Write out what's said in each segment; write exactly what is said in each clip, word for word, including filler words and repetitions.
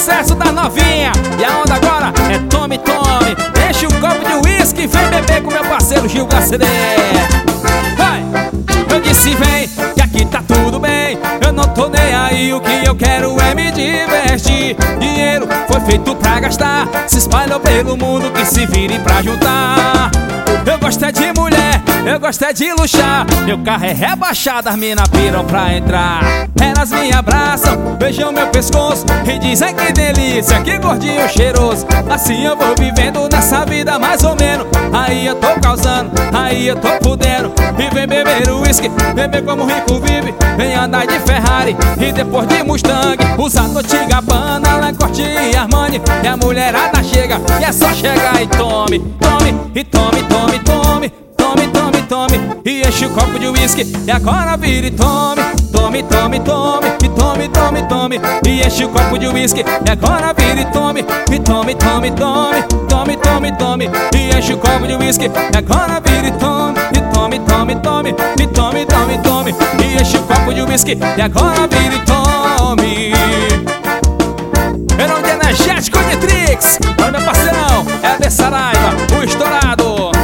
sucesso da novinha. E a onda agora é tome, tome. Enche o copo de uísque e vem beber com meu parceiro Gil Garcedê. Vai! Eu disse vem, que aqui tá tudo bem. Eu não tô nem aí, o que eu quero é me divertir. Dinheiro foi feito pra gastar, se espalhou pelo mundo, que se vire pra juntar. Eu gosto é de mulher, eu gosto é de luxar. Meu carro é rebaixado, as mina piram pra entrar. Elas me abraçam, beijam meu pescoço e dizem que delícia, que gordinho cheiroso. Assim eu vou vivendo nessa vida mais ou menos. Aí eu tô causando, aí eu tô fudendo. E vem beber o uísque, beber como rico vive. Vem andar de Ferrari e depois de Mustang. Usar Dolce e Gabbana, Lacoste e Armani. E a mulherada chega, e é só chegar e tome, tome, e tome, tome, tome, tome, tome, tome. E enche o copo de uísque, e agora vira e tome, tome, tome, tome, e tome, tome, tome. E enche o copo de uísque, e agora vira e tome, e tome, tome, tome, tome, tome, tome. E enche o copo de uísque, e agora vira e tome, e tome, tome, tome, e tome, tome, tome. E enche o copo de uísque, e agora vira e tome. Verão de energético Nitrix, olha meu parceirão, é de Saraiva, o estourado.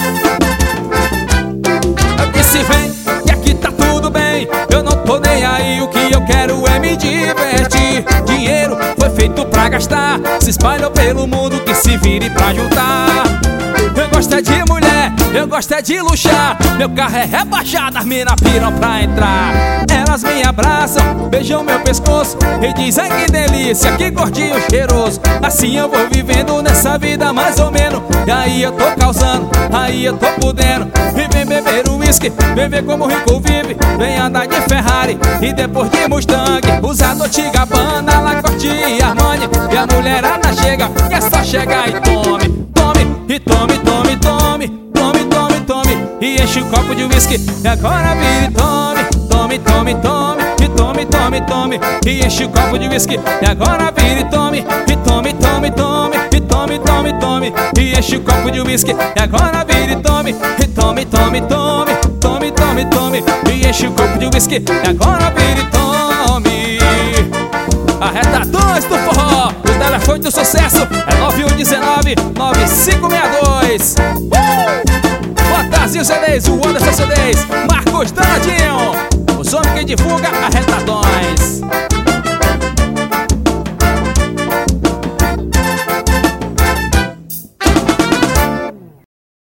Eu disse vem, que aqui tá tudo bem. Eu não tô nem aí, o que eu quero é me divertir. Dinheiro foi feito pra gastar, se espalhou pelo mundo, que se vire pra juntar. Eu gosto é de mulher, eu gosto é de luxar. Meu carro é rebaixado, as mina piram pra entrar. Elas me abraçam, beijam meu pescoço e dizem que delícia, que gordinho cheiroso. Assim eu vou vivendo nessa vida mais ou menos. E aí eu tô causando, aí eu tô podendo. E vem beber o uísque, beber como rico vive. Vem andar de Ferrari e depois de Mustang. Usar Dolce e Gabbana, Lacoste e Armani. E a mulherada chega, e é só chegar e tome, tome, e tome, tome, tome, tome, tome, tome. E enche o copo de uísque, e agora vira e tome, tome, tome, tome, e tome, tome, tome. E enche o copo de uísque, e agora vira e tome, e tome, tome, tome, e tome, tome, tome. E enche o copo de uísque, e agora vira e tome, e tome, tome, tome, tome, tome, tome. E enche o copo de uísque, e agora vira e tome. Arretadores do forró, o telefone do sucesso é nove um um nove, nove cinco seis dois. uh! Botazinho C Ds, o Anderson C Ds, Marcos Danadinho, o som que divulga Arretadões.